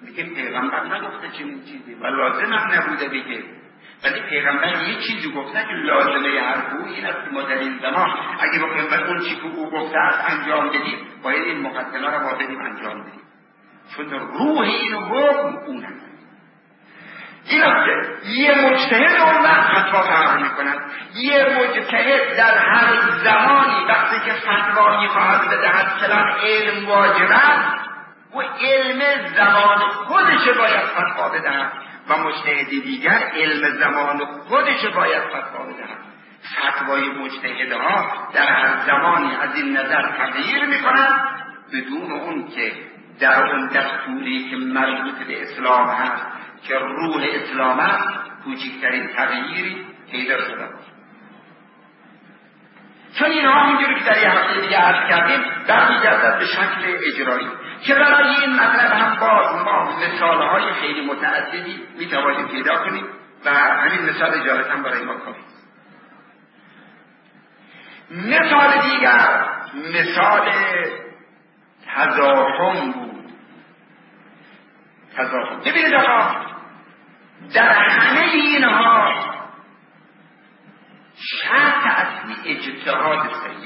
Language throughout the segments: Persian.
میگه پیغمبر نگفته چنین چیزی و لازم هم نبوده بگه، ولی پیغمبر یه چیزی گفته که لازمه حرفو این است که ما در این زمان اگه بخوایم اون چی که او گفته است انجام بدیم باید این مقدمه را ما بدیم انجام بدیم، چون روح این حکم اون هست. این است که یه مجتهد اون وقت فتوا فرار میکند. یه مجتهد در هر زمانی وقتی که فتوا میخواهد بدهد فلان علم واجب است و علم زمان خودش باید فتوا بدهد و مجتهد دیگر علم زمان خودش باید فتوا بدهد. فتوای مجتهدها در هر زمانی از این نظر تغییر میکند بدون اون که در اون دستوری که مربوط به اسلام هست که روح اسلام است کوچکترین تغییری پیدا شده است. چون اینها همونجوری که در یه هفته دیگه عرض کردیم برمیگردد به شکل اجرایی که برای این مطلب هم باز ما مثالهای خیلی متعددی میتوانیم پیدا کنیم و همین مثال اجارتا برای ما کافی. مثال دیگر مثال تزاحم بود. تزاحم ببینید آقا در همه اینها شرط اصلی اجتهاد صحیح،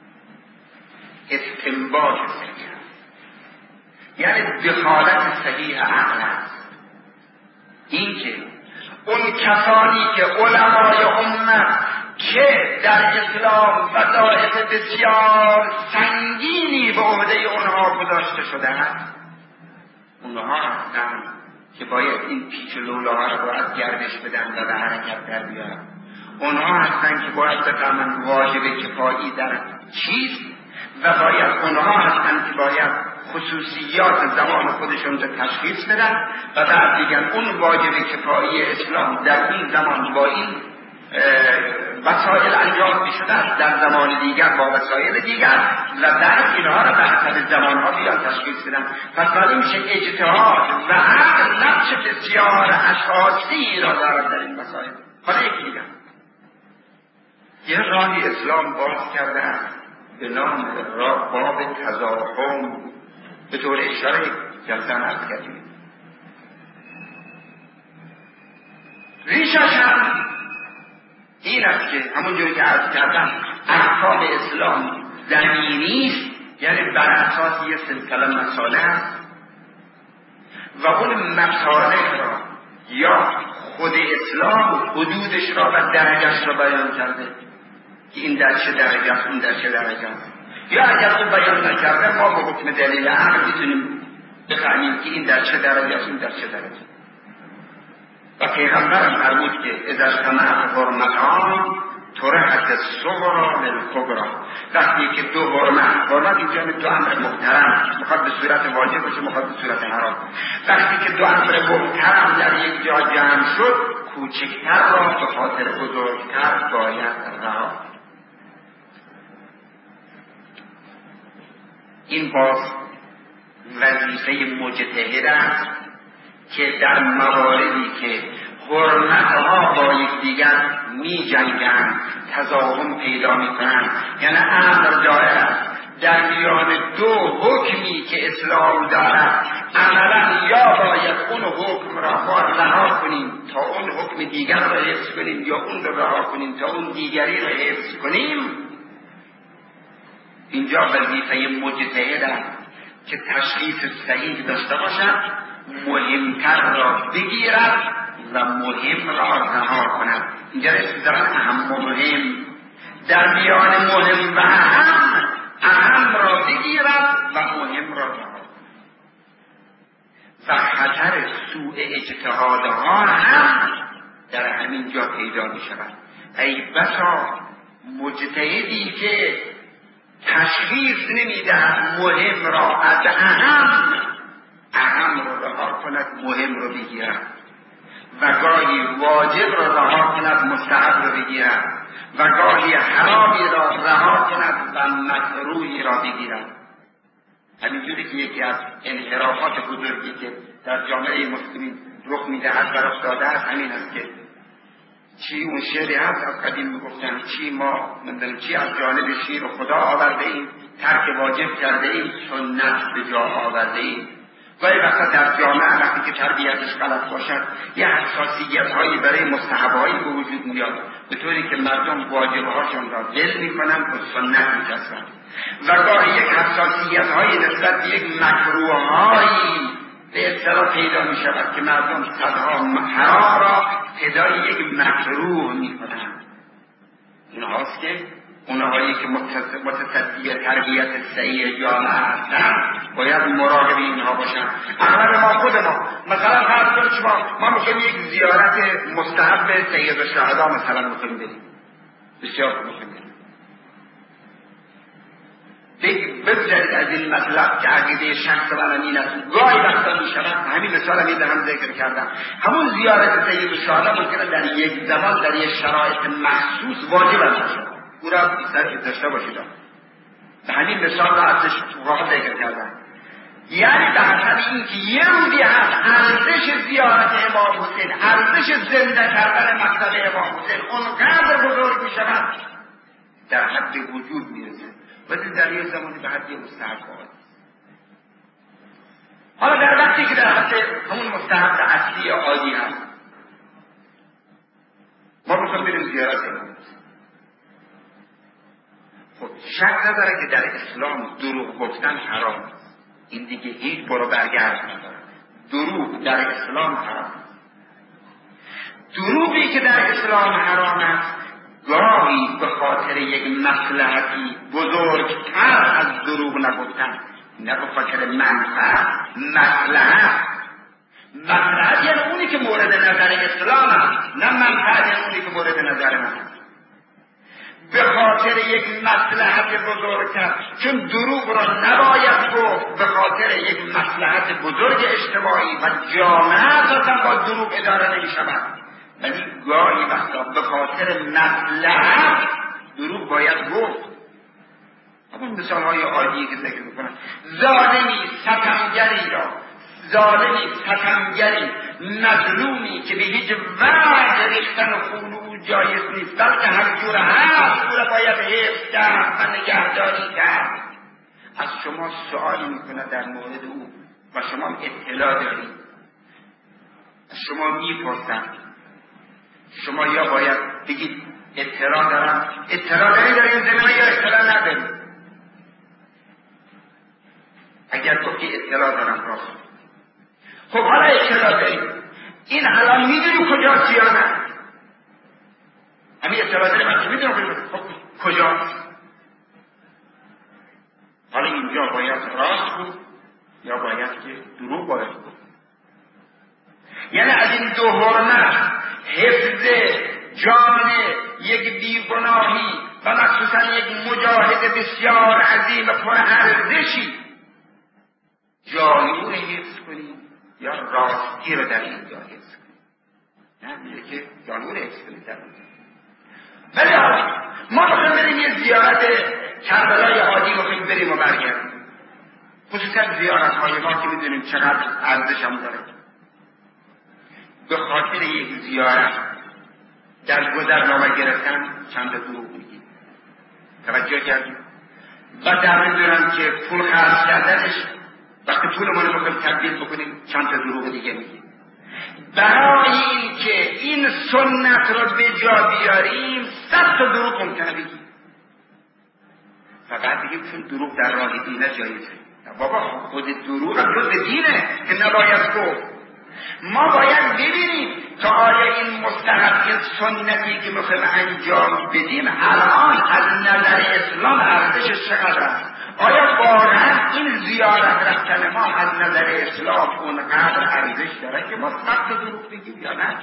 استنباط صحیح، یعنی دخالت صحیح عقل است. این که اون کسانی که علمای امت که در اسلام وظایف بسیار سنگینی به عهده اونها گذاشته شده است، اونها هستند که باید این پیچ و لولاها رو باید گردش بدن و به حرکت در بیارن. اونها هستند که باید بفهمن واجب کفایی در چیست و باید اونها هستند که باید خصوصیات زمان خودشون رو تشخیص بدن و بعد دیگر اون واجب کفایی اسلام در این زمان با این وسایل انجام می شدن، در زمان دیگر با وسایل دیگر و بعد اینها را به حسب زمانها بیان تشخیص بدن. پس معلوم میشه اجتهاد و عقل نقش بسیار اساسی را دارد در این مسائل. حالا یک میگم یه راهی اسلام باز کرده است به نام باب تزاحم، به طور اشاره جلسه عرض کردیم. ریشش هم این است که همونجوری که عرض کردم احکام اسلام زمینی است، یعنی بر اساس یه سلسله مصالح و اون مصالح را یا خود اسلام حدودش را و درجهش را بیان کرده که این در چه درجه است اون در چه درجه است، یا اگر اون بیان نکرده ما با حکم دلیل عقل میتونیم بفهمیم که این در چه درجه است اون در چه درجه. و پیغمبر فرمود که اذا اجتمع حرمتان طرحت الصغرى للكبرى، وقتی که دو حرمت اینجا دو امر محترم میخواد به صورت واجب باشه میخواد به صورت حرام، وقتی که دو امر محترم در یک جا جمع شد کوچکتر را به خاطر بزرگتر باید رها. این باز وظیفه مجتهد است که در مواردی که حرمتها با یکدیگر می جنگند تزاحم پیدا می کنند، یعنی امر دائر است در میان دو حکمی که اسلام دارد، عملا یا باید اون حکم را ما رها کنیم تا اون حکم دیگر را حفظ کنیم یا اون را رها کنیم تا اون دیگری را حفظ کنیم. اینجا وظیفه مجتهد است که تشخیص صحیح داشته باشد، مهمتر را بگیرد و مهم را رها کند. اینجا رسیدن اهم و مهم در میان مهم و اهم را بگیرد و مهم را رها کند. و خطر سوء اجتهادها هم در همین جا پیدا می شود. ای بسا مجتهدی که تشخیص نمیدهد مهم را از اهم را رها کند مهم را بگیرد و گاهی واجب را رها کند مستحب را بگیرد و گاهی حرامی را رها کند و مکروهی را بگیرد. همینجوری که یکی از انحرافات بزرگی که در جامعه مسلمین رخ میدهد و رخ داده است همین است که چی اون شعری هست از قدیم میگفتن چی ما چی از جانب شیر و خدا آورده ایم، ترک واجب کرده ایم، سنت به جا آورده ایم. گاهی وقتا در جامعه وقتی که تربیتش غلط باشد یه حساسیت هایی برای مستحبهایی به وجود میاد، به طوری که مردم واجبهاشون را ول میکنن و سنت میچسبند و گاهی یک حساسیت هایی نسبت به یک مکروه هایی به اصطلاح پیدا میشود که مردم صدها حرام را فدای یک مکروه میکنند. این هاست که اونهایی که متصدی تربیت صحیح جامعه هستند باید مراقب اینها باشند. اغلب ما خود ما مثلا فرض کنید شما ما میخوایم یک زیارت مستحب سید الشهدا مثلا میخوایم بریم، بسیار میخوایم بریم، بگذارید از این مطلب که عقیده شخص من این است. گاهی وقتا میشود، همین مثال هم میدهم ذکر کردم، همون زیارت سید الشهدا ممکنه در یک زمان در یک شرایط مخصوص واجب است، او را سر داشته باشید. به همین مثال را ازش واقعا ذکر کردم. یعنی به حسب این که یه روزی هست ارزش زیارت امام حسین، ارزش زنده کردن مکتب امام حسین اونقدر بزرگ می شود در حد وجود می رسه و در یه زمانی به حد مستحب خواهد. حالا در وقتی که در حد همون مستحب اصلی عادی هست ما بخوایم بریم زیارت امام حسین، خب شک نداره که در اسلام دروغ گفتن حرام است. این دیگه هیچ برو برگرد نداره. دروغ در اسلام حرام است. دروغی که در اسلام حرام است گاهی به خاطر یک مصلحتی بزرگتر از دروغ نگفتن، نه به خاطر منفعت، مصلحت یعنی اونی که مورد نظر اسلام است، نه منفعت یعنی اونی که مورد نظر من است. به خاطر یک مصلحت بزرگتر، چون دروغ را نباید گفت، به خاطر یک مصلحت بزرگ اجتماعی و جامعه اصلا با دروغ اداره نمی شود، ولی گاهی وقتا به خاطر مصلحت دروغ باید گفت. همون مثال های عادی که ذکر میکنم، ظالمی ستمگری مظلومی که به هیچ وجه ریختن خون او جایز نیست، بلکه هر جور هست او را باید حفظ کرد و نگهداری کرد. از شما سؤالی میکنه در مورد او و شما اطلاع دارید، از شما میپرسند، شما یا باید بگید اطلاع دارم، اطلاع داری در این زمینه یا اطلاع نداری. اگر گفتی اطلاع دارم راست، خب حالا اطلاع داری، این الان میدونی کجاست یا نه؟ همین اطلاع داری من که میدونم کجاست. حالا اینجا باید راست بود یا باید که دروغ باید بود. یعنی از این دو حرمت، حفظ جان یک بیگناهی و مخصوصا یک مجاهد بسیار عظیم پرارزشی، جانی رو حفظ کنیم یا راستی رو در اینجا حفظ کنیم؟ نه میگه که جانی رو حفظ کنیم در اینجا. ولی حالا ما بخوایم بریم یه زیارت کربلای عادی بخوایم بریم و برگردیم، خصوصا زیارت های ما که میدونیم چقدر ارزش هم داره، به خاطر یک زیارت در گذرنامه گرفتن چند دروغ میگیم. توجه کردیم؟ و در میدونم که پول خرج کردنش وقتی پولمون رو بخوایم تبدیل بکنیم چند دروغ دیگه میگیم. برای این که این سنت رو به جا بیاریم 100 دروغ ممکنه بگیم و بعد بگیم چون دروغ در راه دینه جایزه. بابا خود دروغ هم جز دینه که نباید گفت. ما باید ببینیم تا آیا این مستحب سنتی که میخوایم انجام بدیم الان از نظر اسلام ارزشش چقدر است؟ آیا واقعا این زیارت رفتن ما از نظر اسلام اونقدر ارزش داره که ما 100 دروغ بگیم یا نه؟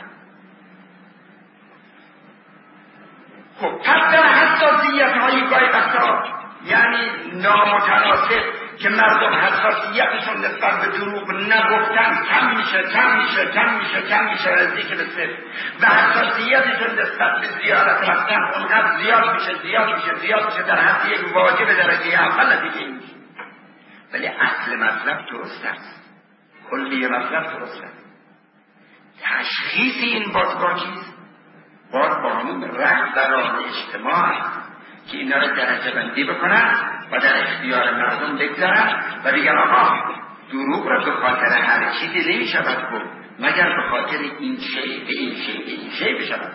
خب پس در حساسیت های گاهی وقتا یعنی نامتناسب که مردم حساسیتشون نسبت به دروغ نگفتن کم میشه نزدیک به صفر و حساسیتشون نسبت به زیارت رفتن اونقدر زیاد میشه در حد یک واجب درجه اول نتیجه میشه. ولی اصل مطلب درست است، کلی مطلب درست است. تشخیص این باز با چیست؟ باز با همون رهبران اجتماع که اینا رو درجه بندی بکنن و در اختیار مردم بگذارن و بگن آقا دروغ را به خاطر هر چیزی نمی شود گفت مگر به خاطر این شیء به این شیء به این شیء بشود.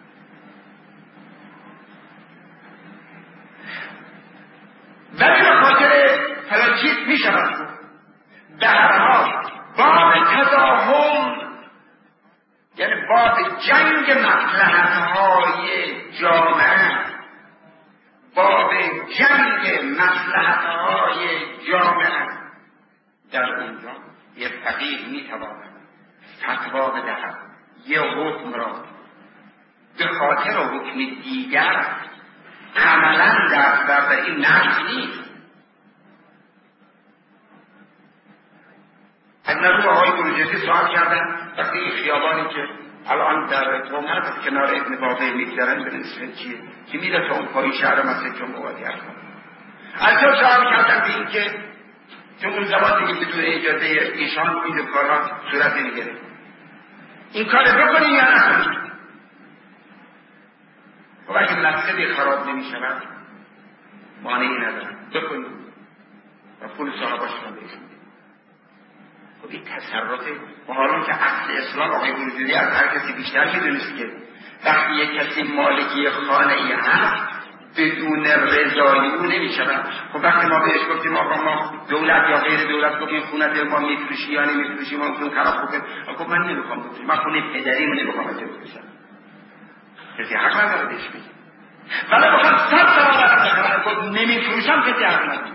ولی به خاطر فلان چیز می شود گفت. به هر حال باب تضاهم یعنی باب جنگ مصلحت‌های جامعه، باب جنگ مصلحت‌های جامعه، در اونجا یه فقیه میتواند فتوا بدهد یه حکم را به خاطر حکم دیگر عملا در این نقص نیست. از نظر آقای بروجردی سوال کردن وقتی این خیابانی که الان در تومت از کنار ابن باقی میگذرن به نصف چیه که میره تا اون پایی شهر مسجد جمهوری هستن، از جا سوال کردن به این که چون اون زمان دیگه بدون اجازه ایشان این کارها صورت نمیگیره، این کار بکنیم یا نکنیم؟ خب اگه مسجدی خراب نمیشود مانعی ندارن بکنیم و پول صاحباشون بهشون. خب این تصرف و حالا که اصل اسلام آقای بروجردی از هر کسی بیشتر میدونست که وقتی یک کسی مالکی خانه ای هست بدون رضای او نمیشود. خب وقتی ما بهش گفتیم آقا ما دولت یا غیر دولت گفتیم خونه ما میفروشی یا نمیفروشی ما اون خراب بکنیم، خب من نمیخوام بکنیم، من خونه پدریم نمیخوام از بفروشم، کسی حق نداره بهش بگیم. ولی بخوام 100 برابر بخرم گفت نمیفروشم کسی حق نداره.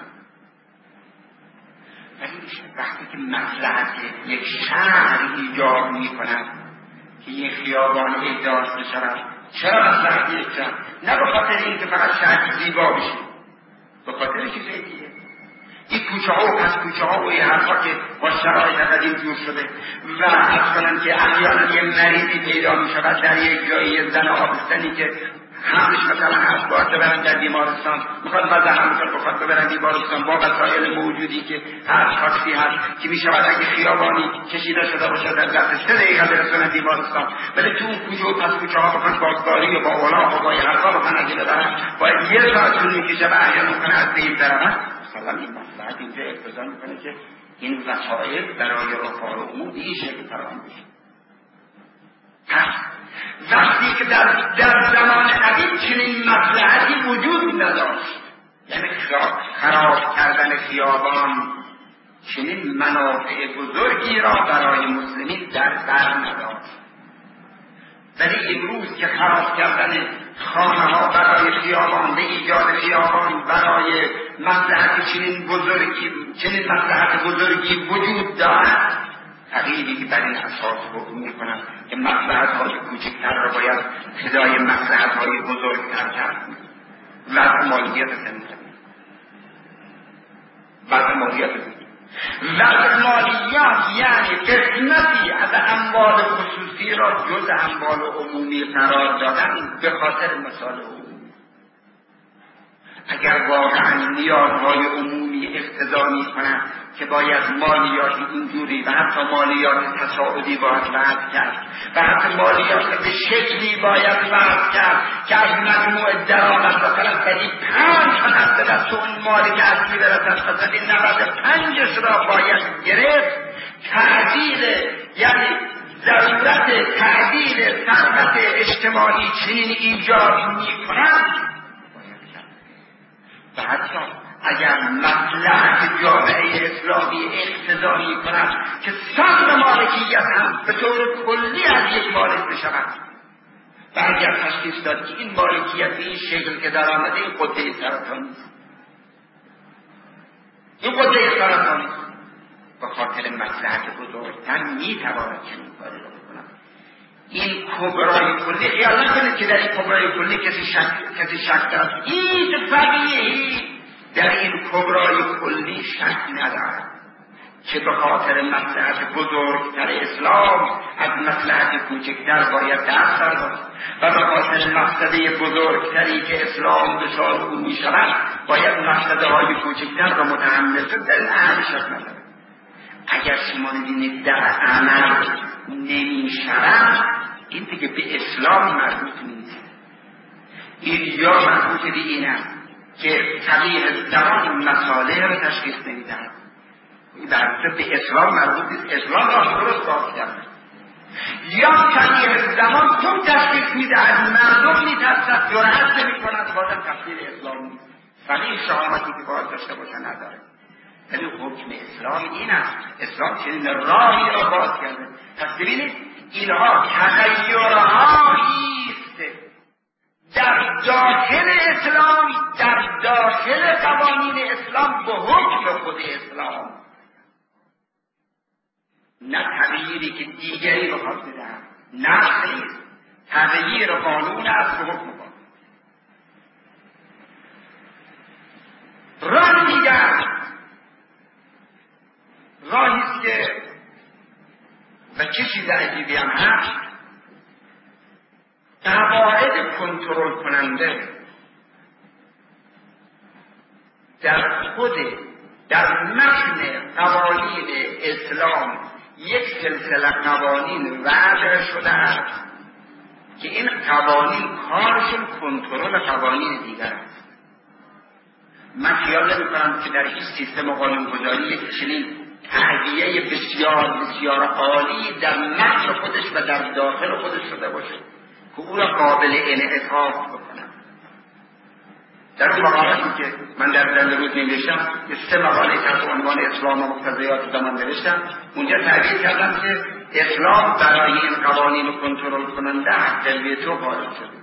ولی وقتی که مصلحت یک شهر ایجاد میکند که یک خیابان احداث بشود، چرا مصلحت یک شهر؟ نه به خاطر این که فقط شهر زیبا بشه، به خاطر چیزی دیگه. این کوچه ها و پس کوچه ها و این حرفا که با شرایط قدیم جور شده و اصلا که احیانا یه مریضی پیدا می شود در یک جایی زن آبستنی که همش مثلا هست باید ببرن در بیمارستان، میخواد بزن بخواد ببرن بیمارستان با وسایل موجودی که هر شخصی هست که میشود اگه خیابانی کشیده شده باشه در دست 3 دقیقه برسونن بیمارستان، ولی تو اون کوچه و پس کوچه ها بخواد بازداری و با اولا و با حرفا بخواد اگه ببرن باید 1 ساعت طول میکشه و احیانا ممکنه از دیر برن. مثلا این مصلحت اینجا اقتضا میکنه که این وسایل برای رفاه عموم به این شکل فراهم بشه. وقتی که در زمان قدیم چنین مصلحتی وجود نداشت، یعنی خراب کردن خیابان چنین منافع بزرگی را برای مسلمین در بر نداشت، ولی امروز که خراب کردن خانه ها برای خیابان به ایجاد خیابان برای مصلحت چنین مصلحت بزرگی وجود دارد، تغییری که بر این اساس حکم میکنند که مصلحت‌های کوچکتر را باید فدای مصلحت‌های بزرگتر کرد. وضع مالیات یعنی قسمتی از اموال خصوصی را جز اموال عمومی قرار دادن به خاطر مصالح عمومی. اگر واقعا نیازهای عمومی اقتضا می‌کند که باید مالیات اینجوری و حتی مالیات تصاعدی باید وضع کرد و حتی مالیات به شکلی باید وضع کرد که از مجموع درآمد مثلا بدی 5% به دست اون مالی که اصلی برسد مثلا 95 را باید گرفت، تعدیل یعنی ضرورت تعدیل ثروت اجتماعی چنین ایجاد می‌کند. و حتی اگر مصلحت جامعه اسلامی اقتضا می‌کند که صدر مالکیت هم به طور کلی از یک مالک بشود و اگر تشخیص داد که این مالکیت به این شکل که در آمده این قده سرطانی است، این قده سرطانی است، به خاطر مصلحت بزرگتر می‌تواند چنین کاری را بکند. این کبرای کلی خیال نکنید که در این کبرای کلی کسی شک دارد، هیچ فقیهی در این کبرای کلی شک ندارد که به خاطر مصلحت بزرگتر اسلام از مصلحت کوچکتر باید دست برداشت و به خاطر مقصده بزرگتری که اسلام دچار او می شود باید مقصده های کوچکتر را متحمل شد. در این اهل شک ندارد. اگر شما ببینید در عمل نمی شود، این دیگه به اسلام مربوط نیست، این یا مربوط به این است که فقیه زمان مصالح را تشخیص نمیدهد در به اسلام مربوط نیست، اسلام را درست باز کرده. یا تغییر زمان خوب تشخیص میده، از مردم میترسد، جرأت نمی‌کند، بازم تفسیر اسلام نیست. فقیه شهامتی که باید داشته باشه نداره. یعنی حکم اسلام این است، اسلام چنین راهی را باز کرده. پس ببینید اینها تغییرهایی است در داخل اسلام، در داخل قوانین اسلام به حکم خود اسلام، نه تغییری که دیگری رو خواهد بدهد، نه نیست، تغییر قانون است به حکم قانون. راه دیگر راهی است که و چه چیز عجیبی هم هست، قواعد کنترل کننده در متن قوانین اسلام یک سلسله قوانین وضع شده است که این قوانین کارشون کنترل قوانین دیگر است. من خیال نمی‌کنم که در هیچ سیستم قانون‌گذاری یک چنین تهیه بسیار بسیار عالی در متن خودش و در داخل خودش شده باشه که او را قابل انعطاف بکنم. در اون مقالاتی که من در زنده روز نوشتم، 3 مقاله تحت عنوان اسلام و مقتضیات زمان نوشتم، اونجا تعبیر کردم که اسلام برای این قوانین کنترل کننده حق ویتو قائل شده.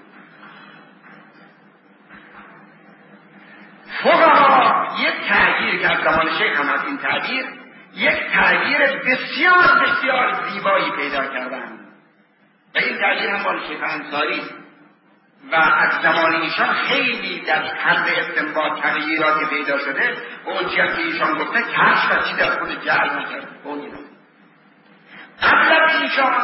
فقها یک تعبیر که از زمان شیخ هم از این تعبیر، یک تعبیر بسیار بسیار زیبایی پیدا کردن و این تعبیر هم مال شیخ انصاری و از زمان ایشان خیلی در حد استنباط تغییراتی پیدا شده و اون چیزی که ایشان گفته کشف و چی در خود جعل نکرده. قبل از ایشان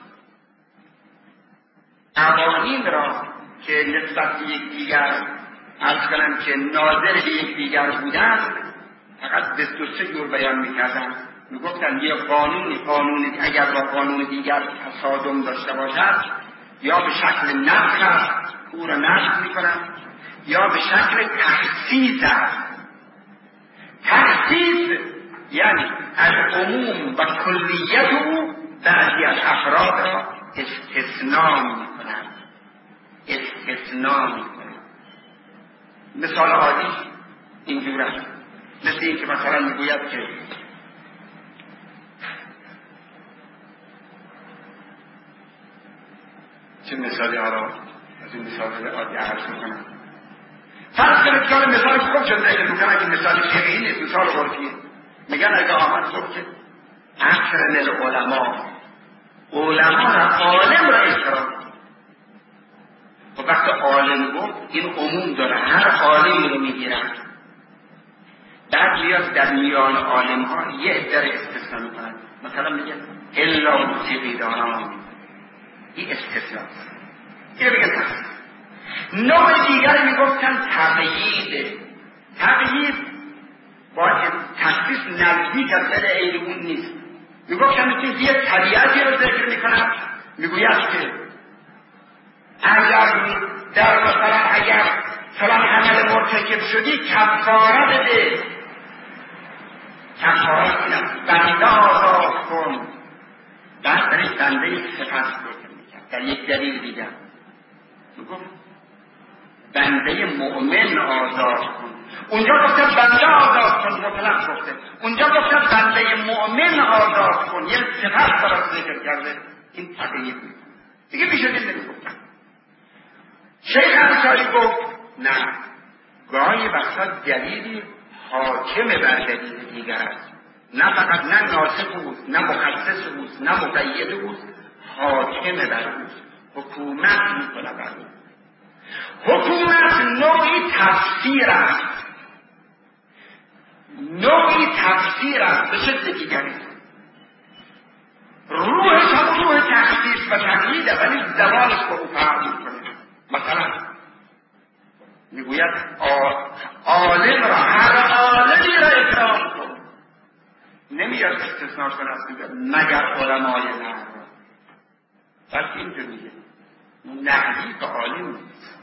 قوانین را که نسبت به یکدیگر عرض کنم که ناظر به یکدیگر بودند فقط به 2-3 جور بیان میکردن. میگفتن یه قانون اگر با قانون دیگر تصادم داشته باشد یا به شکل نسخ است او را نسخ میکنند یا به شکل تخصیص است. تخصیص یعنی از عموم و کلیت او بعضی از افراد را استثناء میکنند. مثال عادی اینجور است، مثل این که مثلا میگوید که چه مثالی ها را از این مثال عادی عرض میکنم. فرض کنید که مثال خوب شد اگه میکنم که مثال شیعی نیست، مثال عرفیه. میگن اگه آمد صبح که اکرم علما را عالم را احترام. و وقت عالم گفت این عموم داره، هر عالمی رو میگیرن. بعد میاد در میان عالم ها یه عده استثناء میکنن، مثلا میگن الا موسیقی داران، این استثناء. این بگن تخصیص. نوع دیگر میگفتن تقیید باید تخصیص نزدیک از بر عین اون نیست. میگفتن که یه طبیعتی رو ذکر میکنن، میگوید که اگر فلان عمل مرتکب شدی کفاره بده. کفاره اینم بنده آزاد کن. بعد برای بنده صفت ذکر میکرد. در یک دلیل دیگر میگفت بنده مؤمن آزاد کن. اونجا گفتن بنده آزاد کن، مطلق گفته. اونجا گفتن بنده مؤمن آزاد کن، یه صفت برای ذکر کرده. این تقیید میکنه دیگه میشه نمیگفتن. شیخ انصاری گفت نه، گاهی وقتا دلیلی حاکم بر دلیل دیگر است، نه فقط نه ناسخ اوست، نه مخصص اوست، نه مقید اوست، حاکم بر اوست، حکومت میکنه بر اوست. حکومت نوعی تفسیر است به شکل دیگری. روحش هم روح تخصیص و تقییده ولی زبانش با او فرق میکنه. مثلا میگوید عالم را، هر عالمی را اکرام کن. نمیاد استثناء کنه از مگر علمای نهر را. بلکه اینجا میگه نهدی که عالم نیست،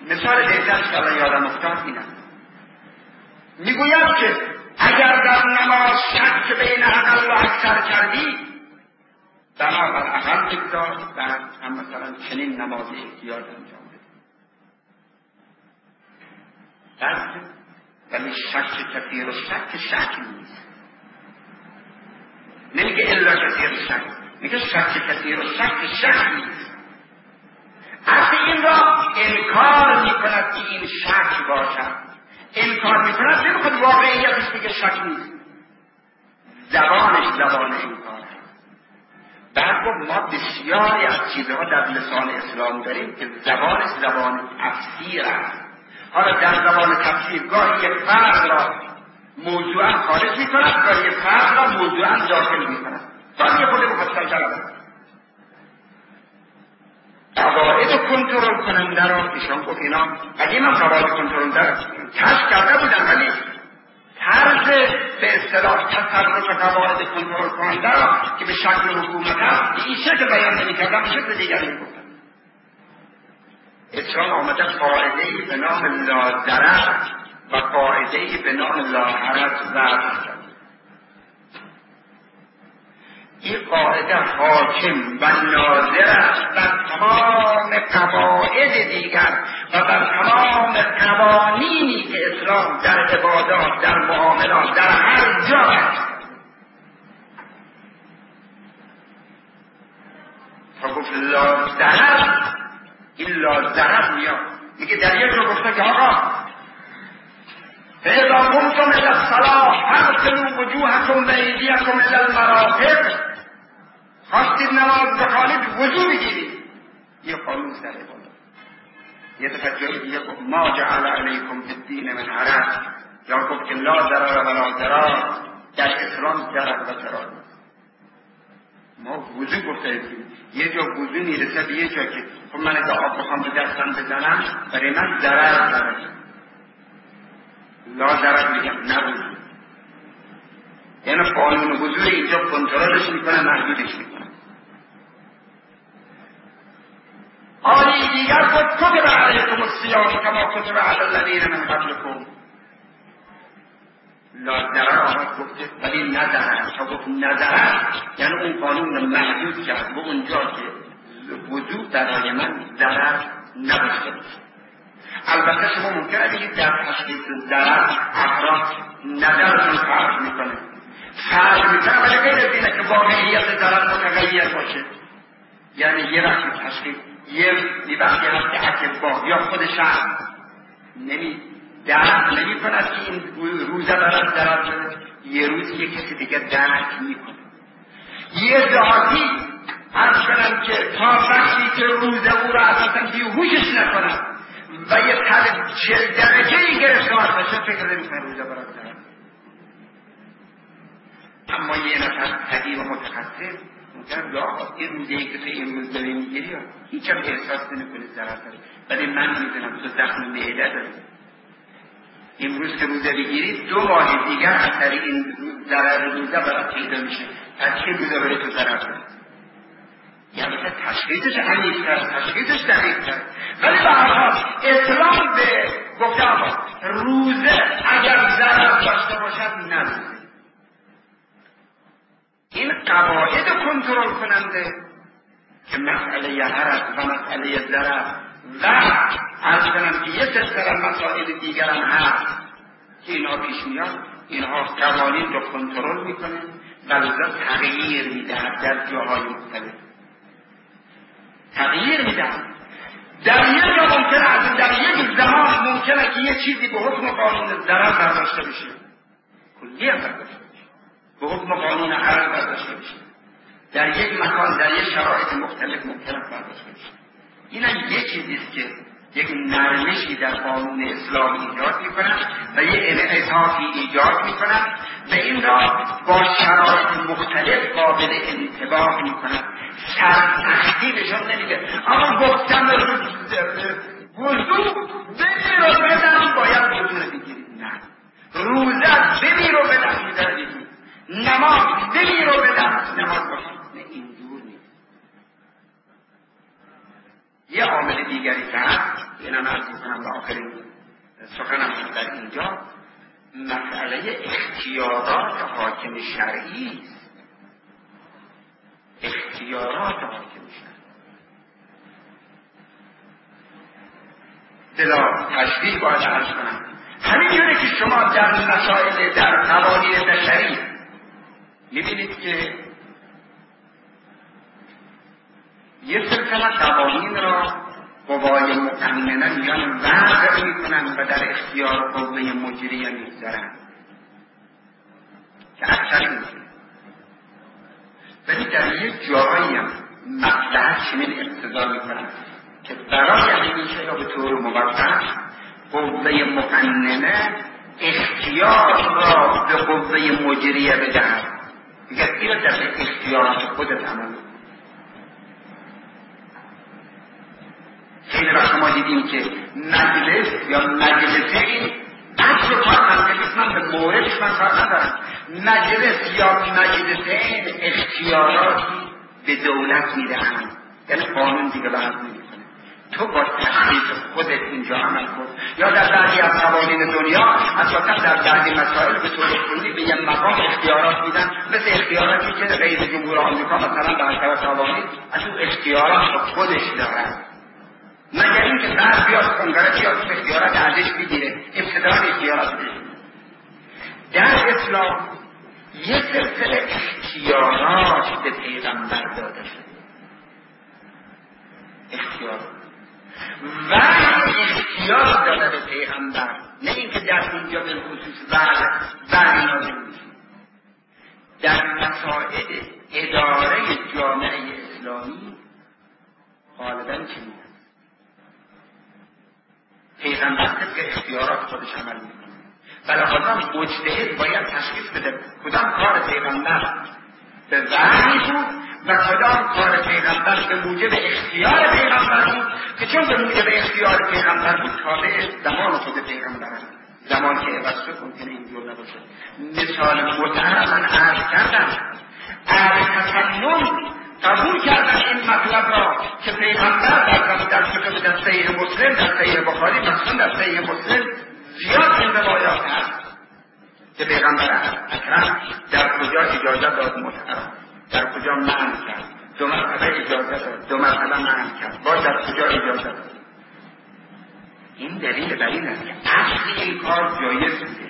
مثال بهترش که الان یادم افتاد اینه، میگوید که اگر در نماز شک بین اقل و اکثر کردی بنابر اقل بگذار بعد هم مثلا چنین نماز احتیاط انجام بده. بس ولی شک کثیر و شک نیست، نمیگه الا کثیر شک، میگه شک کثیر و شک نیست. از این را انکار میکند که این شک باشد، انکار میکند نمیخواد واقعیتش بگه شک نیست، زبانش زبان انکار هست. بعد ما بسیاری از چیزها در لسان اسلام داریم که زبانش زبان تفسیر است. حالا در زبان تفسیر گاهی یک فرد را موضوعا خارج میکند، گاهی یک فرد را موضوعا داخل میکند، گاهی خود مفصل طلب قواعد کنترل کننده را ایشان گفت اینا قدیم هم قواعد کنترل کشف کرده بودن، ولی طرز به اصطلاح تصرف قواعد کنترل کننده را که به شکل حکومت هست این شکل بیان نمی‌کردن، به شکل دیگری می‌گفتن. اسلام آمده قاعده‌ای به نام لا ضرر و قاعده‌ای به نام لا حرج وضع کرد. این قاعده حاکم و ناظر است بر تمام قواعد دیگر و بر تمام قوانینی که اسلام در عبادات، در معاملات، در هر جا است. تا گفت لا ضرر، این لا ضرر میاد میگه در یک رو گفته که آقا فاذا قمتم الی الصلاة فاغسلوا وجوهکم و ایدیکم الی المرافق، خواستید نماز بخوانید وضو بگیرید. یه قانون در عبادت. یه دفعه جایی دیگه گفت ما جعل علیکم فی الدین من حرج، یا گفت که لا ضرر ولا ضرار، در اسلام ضرر و ضرار. ما وضو گفته یه جا وضو میرسه به یه جا که خب من اگه آب بخوام به دستم بزنم برای من ضرر داره، لا ضرر میگم نه وضو. یعنی قانون وضو اینجا کنترلش میکنه، محدودش میکنه. آیه دیگر گفت کتب علیکم الصیام کما کتب علی الذین من قبلکم. لا ضرر آمد گفته ولی نه ضرر، تا گفت نه ضرر یعنی اون قانون رو محدود کرد به اونجا که وضو برای من ضرر نداشته باشه. البته شما ممکنه بگید در تشخیص ضرر افراد نظرتون فرق میکنه ولی غیر از اینه که واقعیت ضرر متغیر باشه. یعنی یه وقتی تشخیص یه وقتی هست که اتباع یا خود شهر درک نمی کند که این روزه دارد ضرر داره، یه روز یه کسی دیگه درک میکنه. یه ذاتی عرض کنم که تا وقتی که روزه او را اساسا بیهوشش نکنم و یه 40 درجه‌ای گرفتار بشه فکر نمی‌کنه روزه برات ضرر. اما یه نفر قدیم و متخصص ممکن یا این روزه‌ای که تو این روز داری میگیری هیچ هم احساس نمی‌کنی ضرر داره، ولی من میدونم تو زخم معده داری. امروز که روزه بگیرید 2 ماه دیگر اثر این ضرر روزه برات پیدا میشه. پس چه روزه برای تو ضرر داره؟ یعنی تشخیصش عمیق‌تر، تشخیصش دقیق‌تر. ولی به هر حال اسلام به گفته آقا روزه اگر ضرر داشته باشد نروزه. این قواعد کنترل کننده که مسئله حرج و مسئله ضرر و عرض کنم که یه سلسله مسائل دیگر هم هست که اینها پیش میاد، اینها قوانین رو کنترل میکنه و لذا تغییر میدهد در جاهای مختلف. تغییر میدهد در یک جا ممکنه از در یک زمان ممکنه که یه چیزی به حکم قانون ضرر برداشته بشه، کلی هم برداشته بشه، به حکم قانون حرج برداشته بشه، در یک مکان در یک شرایط مختلف ممکنه برداشته بشه. این هم یه چیزیست که یک نرمشی در قانون اسلام ایجاد میکنن و یک انعطافی ایجاد میکنن و این را با شرایط مختلف قابل انطباق میکنن. سرسختی نشان نمیده اما گفتم وضو بمیر و بدن باید وضو رو بگیرید، نه. روزه بمیر و بدن روزه رو بگیرید، نماز بمیر و بدن نماز باشید، نه این دور نیست. یه عامل دیگری که هست اینم عرض میکنم به آخرین سخنم در اینجا، مسئله اختیارات حاکم شرعی است. اختیارات حاکم شرعی بلا تشبیه باید عرض کنم. همینجوره که شما در مسائل در قوانین بشری میبینید که یه سلسله قوانین را قوای مقننه میان وضع میکنن و در اختیار قوه مجریه میگذارن که اکثر میکنن، ولی در یک جایی هم مصلحت چنین اقتضا میکنن که برای همین شیء به طور موقت قوه مقننه اختیار را به قوه مجریه بدهد، دیگر این را در اختیارات خودت عمل کن. خیلی را شما دیدیم که مجلس یا مجلسین اصل کار مجلس من به موردش من کار ندارم، مجلس یا مجلسین اختیاراتی به دولت میدهند، یعنی قانون دیگه بحث نمیکنه، تو با تشخیص خودت اینجا عمل کن. یا در بعضی از قوانین دنیا اساسا در بعضی مسائل به طور کلی به یک مقام اختیارات میدن، مثل اختیاراتی که رئیس جمهور آمریکا مثلا در حساب قوانین از اون اختیارات خودش داره، مگر اینکه بعد بیاد کنگره بیاد اختیارات ازش بگیره، ابتدای اختیارات بگیره. در اسلام یک سلسله اختیارات به پیغمبر داده شده، اختیار و اختیار داده به پیغمبر، نه اینکه در اینجا به خصوص بعد نازل میشه. در مسائل اداره جامعه اسلامی غالبا چنین پیغمبر طبق اختیارات خودش عمل میکنه، بنابراین مجتهد باید تشخیص بده کدام کار پیغمبر به وحی بود و کدام کار پیغمبر به موجب اختیار پیغمبر بود، که چون به موجب اختیار پیغمبر بود تابع زمان خود پیغمبر است، زمان که عوض شد ممکنه اینجور نباشه. مثال متعارف من عرض کردم، اهل تسنن قبول کردن این مطلب را که پیغمبر در کتب در صحیح مسلم، در صحیح بخاری، مثلا در صحیح مسلم زیاد این روایات هست که پیغمبر اکرم در کجا اجازه داد مطهر، در کجا منع کرد، دو مرتبه اجازه داد، دو مرتبه منع کرد، باز در کجا اجازه داد. این دلیل بر این است که اصل این کار جایز بوده،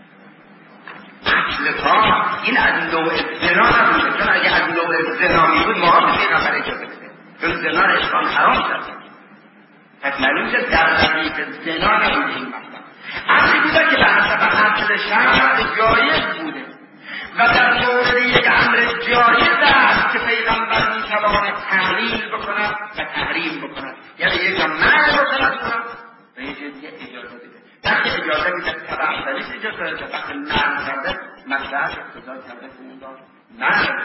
اصل کار این از نوع زنا نبوده، چون اگه از نوع زنا می بود ما پیغمبر اجازه بده، چون زنا را اسلام حرام کرده، پس معلوم شد در حقیقت زنا نبوده این مطلب، اصلی بوده که به حسب اصل شرع جایز بوده و در مورد یک امر جایز است که پیغمبر میتواند تحلیل بکند و تحریم بکند، یعنی یک جا منع بکند و یک جا دیگه اجازه بده. وقتی اجازه میده طبع اولش اجازه داره، وقتی منع کرده مصلحت اقتضا کرده که اون دار منع.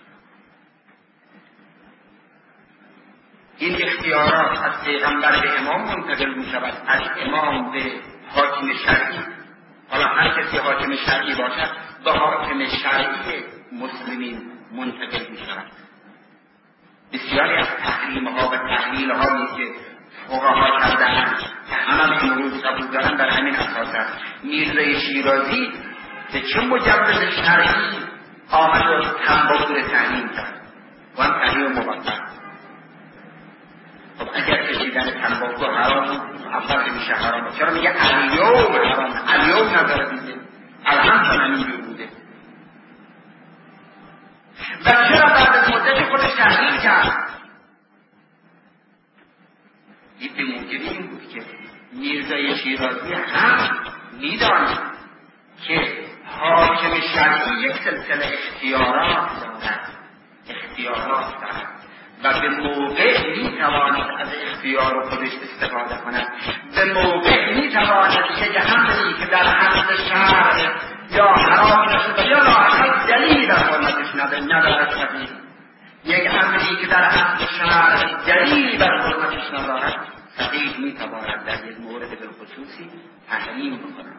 این اختیارات از پیغمبر به امام منتقل می شود، از امام به حاکم شرعی، حالا هر کسی حاکم شرعی باشد به حاکم شرعی مسلمین منتقل می شود. بسیاری از تحریم ها و تحلیل هایی که فقها کردند که همه امروز قبول دارن در همین اساس است. میرزا شیرازی به چه مجوز شرعی آمد و تنباکو را تحریم کرد و هم تحریم موقت. خب اگر کشیدن تنباکو حرام اول میشه حرام، چرا میگه الیوم حرام؟ الیوم نداره دیگه، الان همینجور بوده. و چرا بعد از مدت خودش تحریم کرد؟ این به موجب این بود که میرزا شیرازی هم میداند که حاکم شرعی یک سلسله اختیارات دارد و به موقع میتواند از اختیار خودش استفاده کند، به موقع میتواند که امری که در حد شرع یا حرام نشده یا لااقل دلیل در حرمتش ندارد، یک امری که در حد شرع دلیل در حرمتش ندارد صحیح میتواند در یک مورد بالخصوصی تحریم بکند.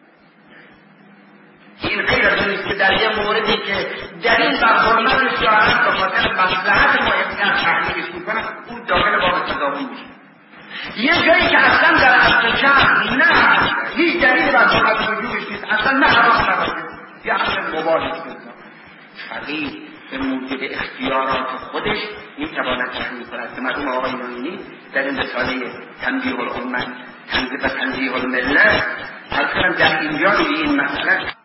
این غیر از اون است که در یک موردی که دلیل بر حرمتش دارد به خاطر مصلحت مهمتر تحریمش میکنه، او داخل باب تضامن میشه. یه جایی که اصلا در اصل شهر نه هیچ دلیل بر صحت وجودش نیست، اصلا نه حرام نباشه، یه اصلا مباهش نیست. فقیه به موجب اختیارات خودش میتواند تحمیل کند که مرحوم آقای معینی در این رساله تنبیه الامه و تنزیه الملت از کنم در اینجا این مسئله